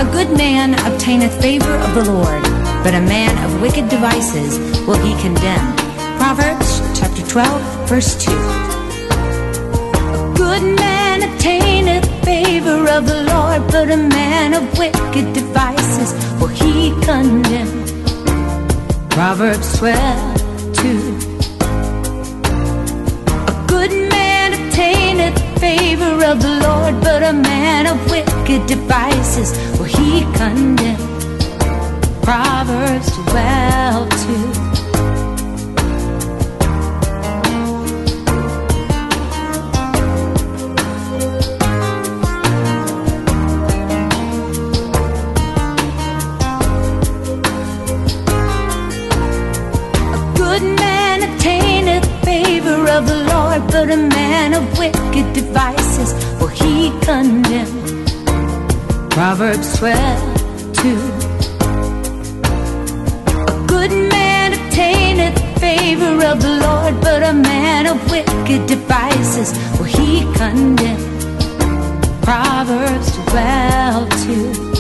A good man obtaineth favor of the Lord, but a man of wicked devices will he condemn. Proverbs chapter 12, verse 2. A good man obtaineth favor of the Lord, but a man of wicked devices will he condemn. Proverbs 12, 2. A good man obtaineth favor of the Lord, but a man of wicked devices will he condemn. Proverbs 12, 2. Of the Lord, but a man of wicked devices will he condemn. Proverbs 12, 2. A good man obtaineth favor of the Lord, but a man of wicked devices will he condemn. Proverbs 12, 2.